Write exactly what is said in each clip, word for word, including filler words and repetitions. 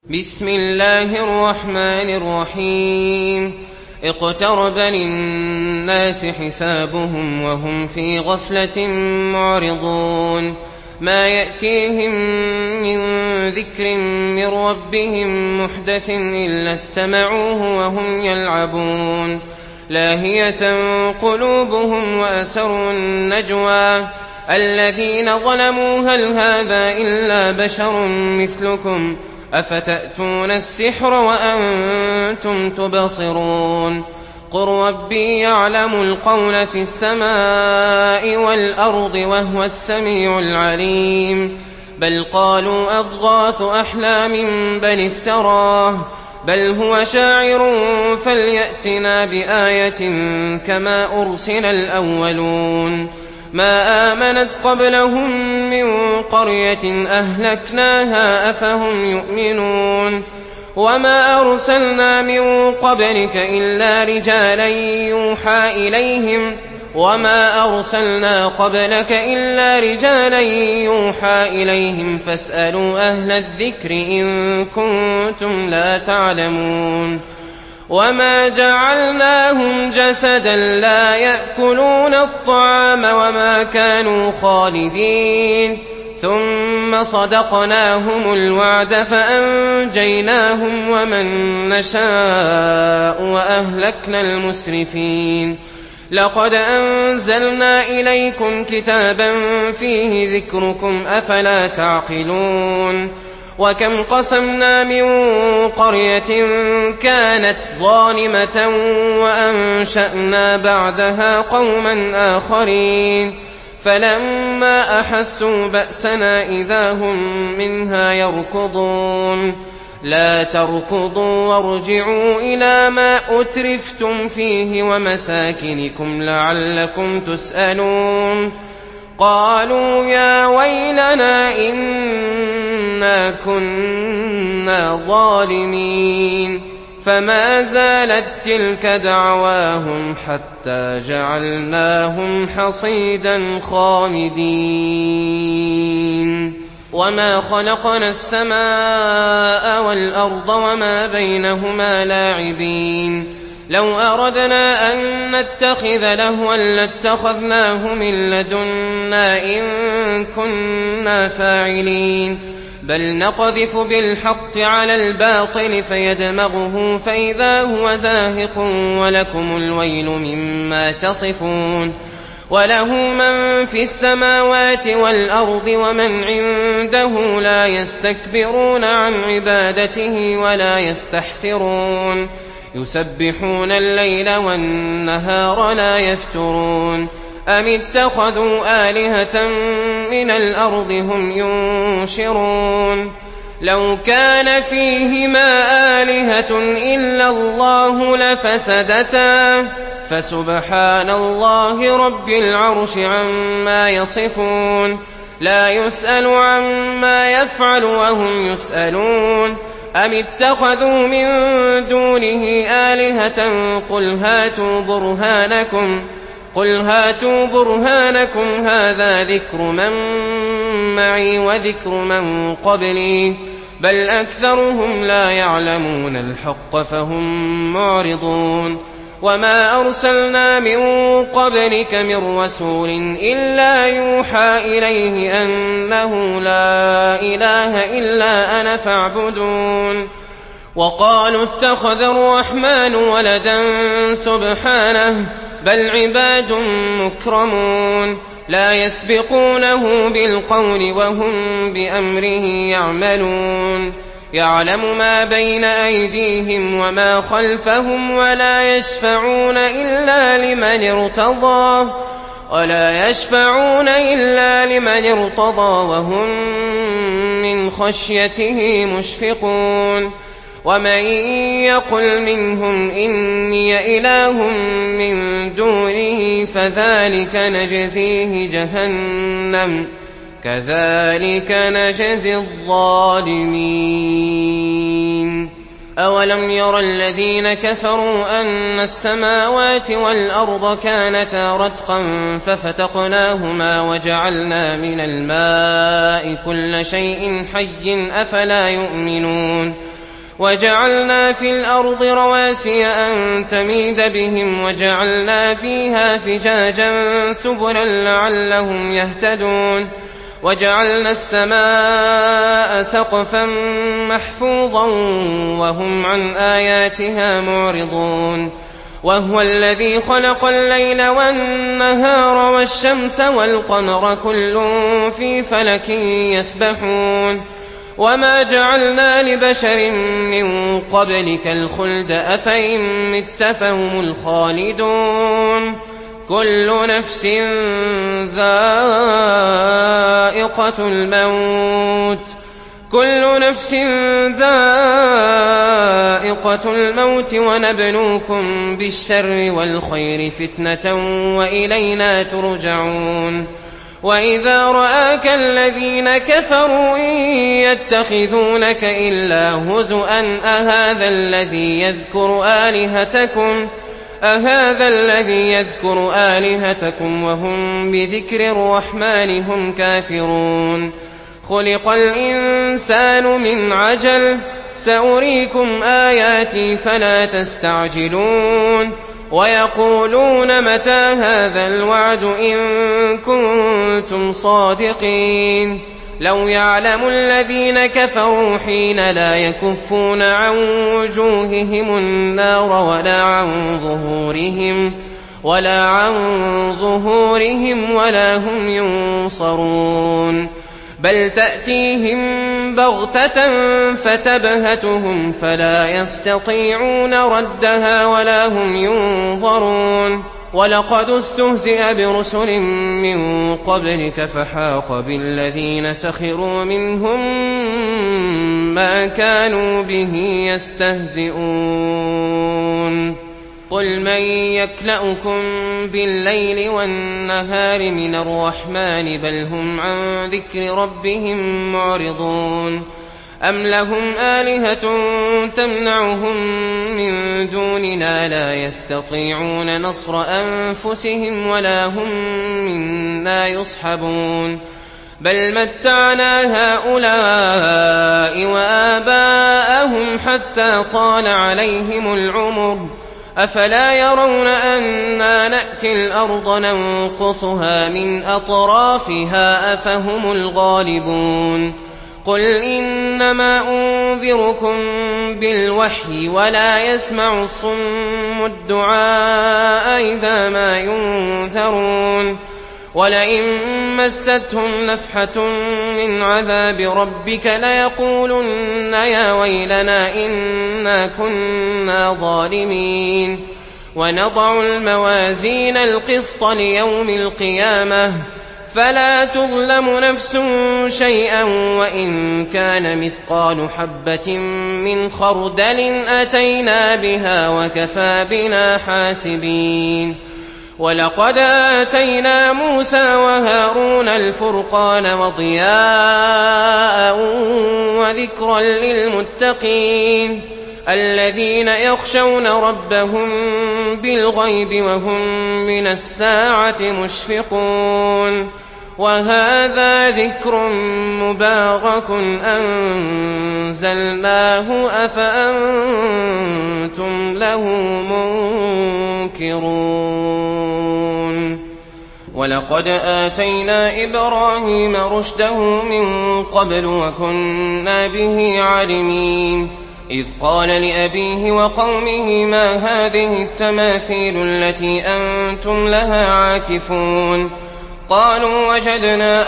بسم الله الرحمن الرحيم اقترب للناس حسابهم وهم في غفلة معرضون ما يأتيهم من ذكر من ربهم محدث إلا استمعوه وهم يلعبون لاهية قلوبهم وأسروا النجوى الذين ظلموا هل هذا إلا بشر مثلكم أفتأتون السحر وأنتم تبصرون قل ربي يعلم القول في السماء والأرض وهو السميع العليم بل قالوا أضغاث أحلام بل افتراه بل هو شاعر فليأتنا بآية كما أرسل الأولون ما آمنت قبلهم من قرية أهلكناها أفهم يؤمنون وما أرسلنا من قبلك إلا رجالا يوحى إليهم وما أرسلنا قبلك إلا رجالا يوحى إليهم فاسألوا أهل الذكر إن كنتم لا تعلمون وما جعلناهم جسدا لا يأكلون الطعام وما كانوا خالدين ثم صدقناهم الوعد فأنجيناهم ومن نشاء وأهلكنا المسرفين لقد أنزلنا إليكم كتابا فيه ذكركم أفلا تعقلون وكم قسمنا من قرية كانت ظالمة وأنشأنا بعدها قوما آخرين فلما أحسوا بأسنا إذا هم منها يركضون لا تركضوا وارجعوا إلى ما أترفتم فيه ومساكنكم لعلكم تسألون قالوا يا ويلنا إنا كنا ظالمين فما زالت تلك دعواهم حتى جعلناهم حصيدا خامدين وما خلقنا السماء والأرض وما بينهما لاعبين لو أردنا أن نتخذ لهوا لاتخذناه من لدنا إن كنا فاعلين بل نقذف بالحق على الباطل فيدمغه فإذا هو زاهق ولكم الويل مما تصفون وله من في السماوات والأرض ومن عنده لا يستكبرون عن عبادته ولا يستحسرون يسبحون الليل والنهار لا يفترون أم اتخذوا آلهة من الأرض هم ينشرون لو كان فيهما آلهة إلا الله لفسدتا فسبحان الله رب العرش عما يصفون لا يسأل عما يفعل وهم يسألون أم اتخذوا من دونه آلهة قل هاتوا برهانكم قل هاتوا برهانكم هذا ذكر من معي وذكر من قبلي بل أكثرهم لا يعلمون الحق فهم معرضون وما أرسلنا من قبلك من رسول إلا يوحى إليه أنه لا إله إلا أنا فاعبدون وقالوا اتخذ الرحمن ولدا سبحانه بل عباد مكرمون لا يسبقونه بالقول وهم بأمره يعملون يعلم ما بين أيديهم وما خلفهم ولا يشفعون إلا لمن ارتضى ولا يشفعون إلا لمن ارتضى وهم من خشيته مشفقون ومن يقل منهم إني إله من دونه فذلك نجزيه جهنم كذلك نجزي الظالمين أولم ير الذين كفروا أن السماوات والأرض كانتا رتقا ففتقناهما وجعلنا من الماء كل شيء حي أفلا يؤمنون وجعلنا في الأرض رواسي أن تميد بهم وجعلنا فيها فجاجا سبلا لعلهم يهتدون وجعلنا السماء سقفا محفوظا وهم عن آياتها معرضون وهو الذي خلق الليل والنهار والشمس والقمر كل في فلك يسبحون وما جعلنا لبشر من قبلك الخلد أفإن مت فهم الخالدون كل نفس ذائقة الموت كل نفس ذائقة الموت ونبلوكم بالشر والخير فتنة وإلينا ترجعون وإذا رآك الذين كفروا إن يتخذونك إلا هزؤا أهذا الذي يذكر آلهتكم أهذا الذي يذكر آلهتكم وهم بذكر الرحمن هم كافرون خلق الإنسان من عجل سأريكم آياتي فلا تستعجلون ويقولون متى هذا الوعد إن كنتم صادقين لو يعلم الذين كفروا حين لا يكفون عن وجوههم النار ولا عن ظهورهم ولا عن ظهورهم ولا هم ينصرون بل تأتيهم بغتة فتبهتهم فلا يستطيعون ردها ولا هم ينظرون ولقد استهزئ برسل من قبلك فحاق بالذين سخروا منهم ما كانوا به يستهزئون قل من يكلؤكم بالليل والنهار من الرحمن بل هم عن ذكر ربهم معرضون أم لهم آلهة تمنعهم من دوننا لا يستطيعون نصر أنفسهم ولا هم منا يصحبون بل متعنا هؤلاء وآباءهم حتى طال عليهم العمر أفلا يرون أنا نأتي الأرض ننقصها من أطرافها أفهم الغالبون قل إنما أنذركم بالوحي ولا يسمع الصم الدعاء إذا ما ينذرون ولئن مستهم نفحة من عذاب ربك ليقولن يا ويلنا إنا كنا ظالمين ونضع الموازين القسط ليوم القيامة فلا تظلم نفس شيئا وإن كان مثقال حبة من خردل أتينا بها وكفى بنا حاسبين ولقد آتينا موسى وهارون الفرقان وضياء وذكرا للمتقين الذين يخشون ربهم بالغيب وهم من الساعة مشفقون وهذا ذكر مبارك أنزلناه أفأنتم له منكرون ولقد آتينا إبراهيم رشده من قبل وكنا به عالمين إذ قال لأبيه وقومه ما هذه التماثيل التي أنتم لها عاكفون قالوا وجدنا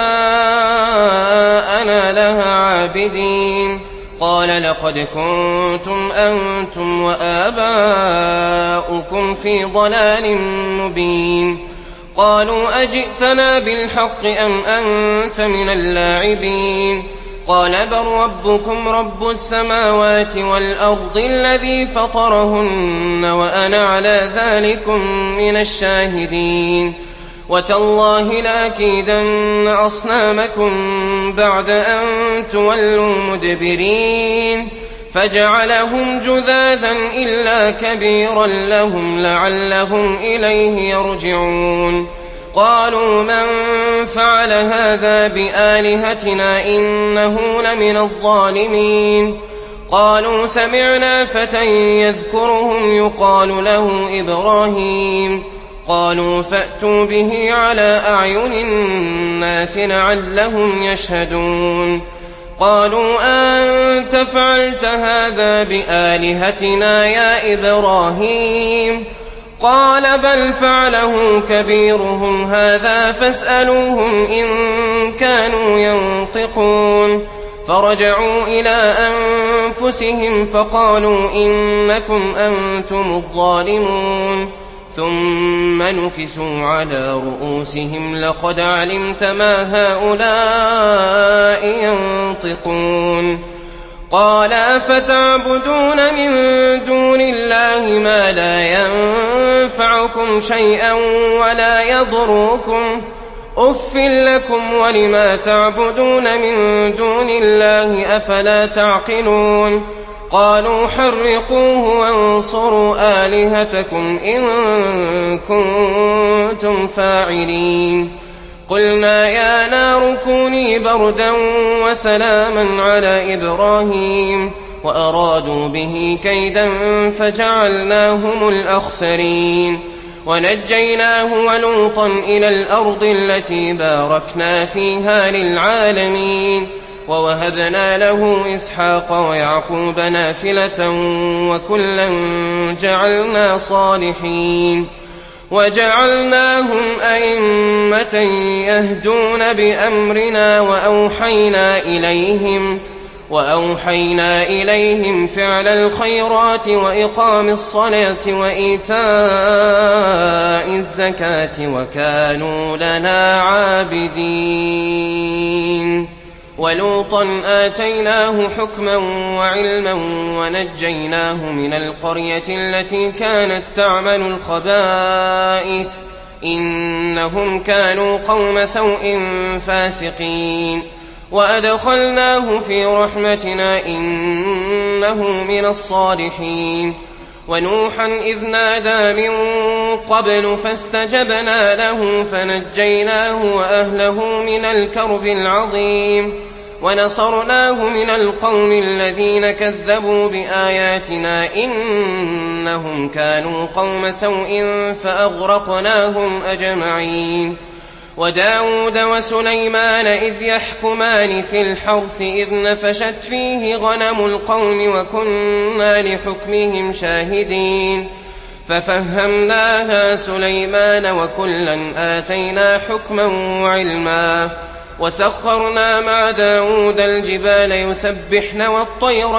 آباءنا لها عابدين قال لقد كنتم أنتم وآباؤكم في ضلال مبين قالوا أجئتنا بالحق أم أنت من اللاعبين قال بل ربكم رب السماوات والأرض الذي فطرهن وأنا على ذلكم من الشاهدين وتالله لأكيدن أصنامكم بعد أن تولوا مدبرين فجعلهم جذاذا إلا كبيرا لهم لعلهم إليه يرجعون قالوا من فعل هذا بآلهتنا إنه لمن الظالمين قالوا سمعنا فتى يذكرهم يقال له إبراهيم. قالوا فأتوا به على أعين الناس لعلهم يشهدون. قالوا أنت فعلت هذا بآلهتنا يا إبراهيم؟ قال بل فعله كبيرهم هذا فاسألوهم إن كانوا ينطقون. فرجعوا إلى أنفسهم فقالوا إنكم أنتم الظالمون. ثم نكسوا على رؤوسهم لقد علمت ما هؤلاء ينطقون. قال أفتعبدون من دون الله ما لا ينفعكم شيئا ولا يضركم أف لكم ولما تعبدون من دون الله أفلا تعقلون. قالوا حرقوه وانصروا آلهتكم إن كنتم فاعلين. قلنا يا نار كوني بردا وسلاما على إبراهيم وأرادوا به كيدا فجعلناهم الأخسرين. ونجيناه ولوطا إلى الأرض التي باركنا فيها للعالمين. ووهبنا له إسحاق ويعقوب نافلة وكلا جعلنا صالحين. وجعلناهم أئمة يهدون بأمرنا وأوحينا إليهم وأوحينا إليهم فعل الخيرات وإقام الصلاة وإيتاء الزكاة وكانوا لنا عابدين. ولوطا آتيناه حكما وعلما ونجيناه من القرية التي كانت تعمل الخبائث إنهم كانوا قوم سوء فاسقين. وأدخلناه في رحمتنا إنه من الصالحين. ونوحا إذ نادى من قبل فاستجبنا له فنجيناه وأهله من الكرب العظيم. ونصرناه من القوم الذين كذبوا بآياتنا إنهم كانوا قوم سوء فأغرقناهم أجمعين. وداود وسليمان إذ يحكمان في الحرث إذ نفشت فيه غنم القوم وكنا لحكمهم شاهدين. ففهمناها سليمان وكلا آتينا حكما وعلما. وسخرنا مع داود الجبال يسبحن والطير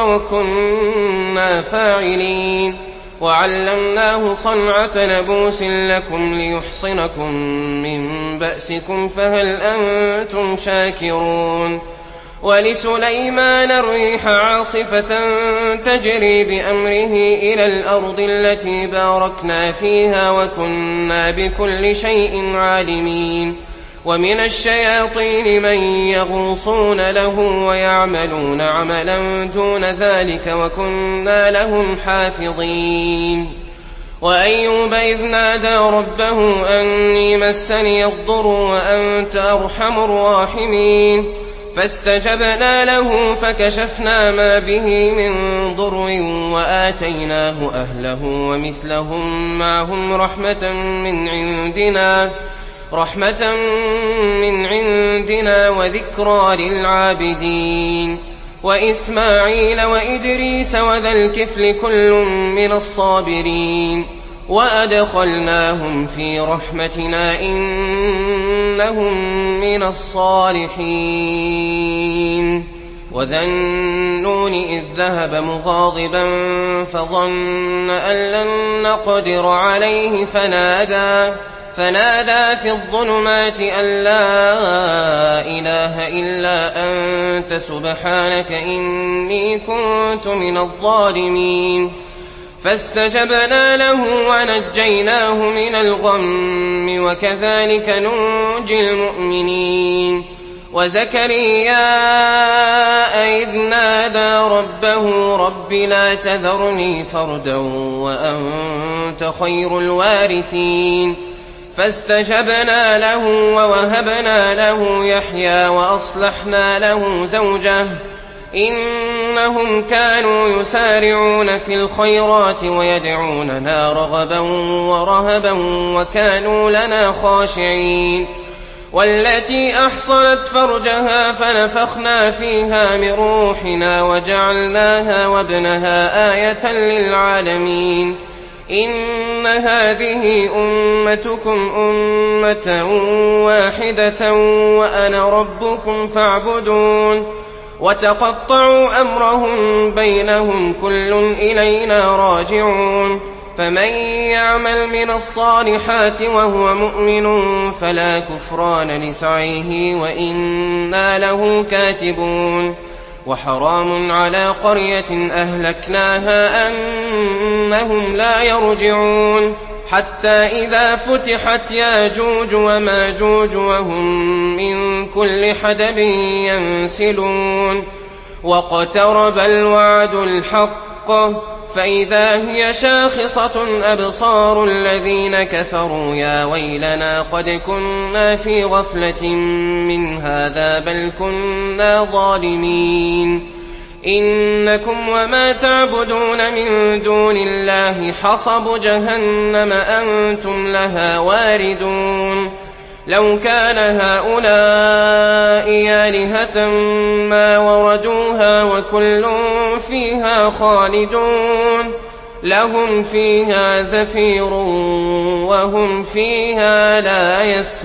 وكنا فاعلين. وعلمناه صنعة لبوس لكم ليحصنكم من بأسكم فهل أنتم شاكرون. ولسليمان الريح عاصفة تجري بأمره إلى الأرض التي باركنا فيها وكنا بكل شيء عالمين. ومن الشياطين من يغوصون له ويعملون عملا دون ذلك وكنا لهم حافظين. وأيوب إذ نادى ربه أني مسني الضر وأنت أرحم الراحمين. فاستجبنا له فكشفنا ما به من ضر وآتيناه أهله ومثلهم معهم رحمة من عندنا رحمة من عندنا وذكرى للعابدين. وإسماعيل وإدريس وذا الكفل كل من الصابرين. وأدخلناهم في رحمتنا إنهم من الصالحين. وذا النون إذ ذهب مغاضبا فظن أن لن نقدر عليه فنادى فنادى في الظلمات أن لا إله إلا أنت سبحانك إني كنت من الظالمين. فاستجبنا له ونجيناه من الغم وكذلك ننجي المؤمنين. وزكريا إذ نادى ربه رب لا تذرني فردا وأنت خير الوارثين. فاستجبنا له ووهبنا له يحيى وأصلحنا له زوجه إنهم كانوا يسارعون في الخيرات ويدعوننا رغبا ورهبا وكانوا لنا خاشعين والتي أحصنت فرجها فنفخنا فيها من روحنا وجعلناها وابنها آية للعالمين إن هذه أمتكم أمة واحدة وأنا ربكم فاعبدون وتقطعوا أمرهم بينهم كل إلينا راجعون فمن يعمل من الصالحات وهو مؤمن فلا كفران لسعيه وإنا له كاتبون وحرام على قرية أهلكناها أنهم لا يرجعون حتى إذا فتحت ياجوج وماجوج وهم من كل حدب ينسلون واقترب الوعد الحق فإذا هي شاخصة أبصار الذين كفروا يا ويلنا قد كنا في غفلة من هذا بل كنا ظالمين إنكم وما تعبدون من دون الله حصب جهنم أنتم لها واردون لو كان هؤلاء آلهة ما وردوها وكل فيها خالدون لهم فيها زفير وهم فيها لا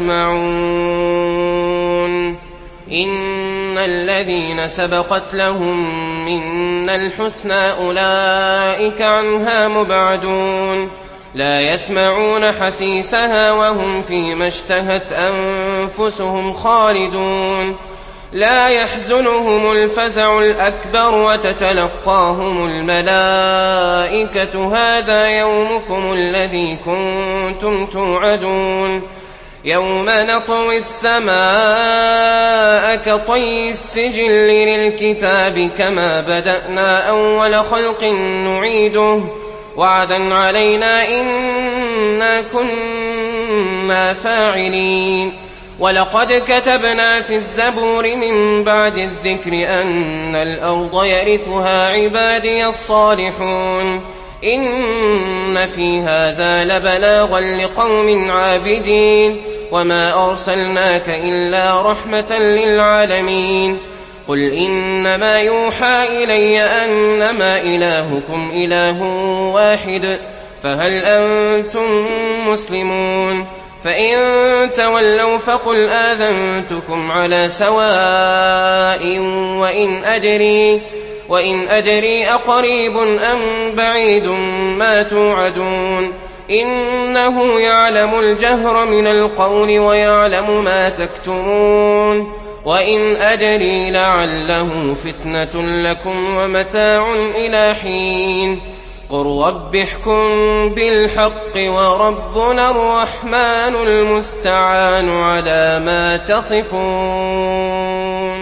يسمعون إن الذين سبقت لهم منا الحسنى أولئك عنها مبعدون لا يسمعون حسيسها وهم فيما اشتهت أنفسهم خالدون لا يحزنهم الفزع الأكبر وتتلقاهم الملائكة هذا يومكم الذي كنتم توعدون يوم نطوي السماء كطي السجل للكتاب كما بدأنا أول خلق نعيده وعدا علينا إنا كنا فاعلين ولقد كتبنا في الزبور من بعد الذكر أن الأرض يرثها عبادي الصالحون إن في هذا لبلاغا لقوم عابدين وما أرسلناك إلا رحمة للعالمين قل إنما يوحى إلي أنما إلهكم إله واحد فهل أنتم مسلمون فإن تولوا فقل آذنتكم على سواء وإن أدري, وإن أدري أقريب أم بعيد ما توعدون إنه يعلم الجهر من القول ويعلم ما تكتمون وإن أدري لعله فتنة لكم ومتاع إلى حين قل رب احكم بالحق وربنا الرحمن المستعان على ما تصفون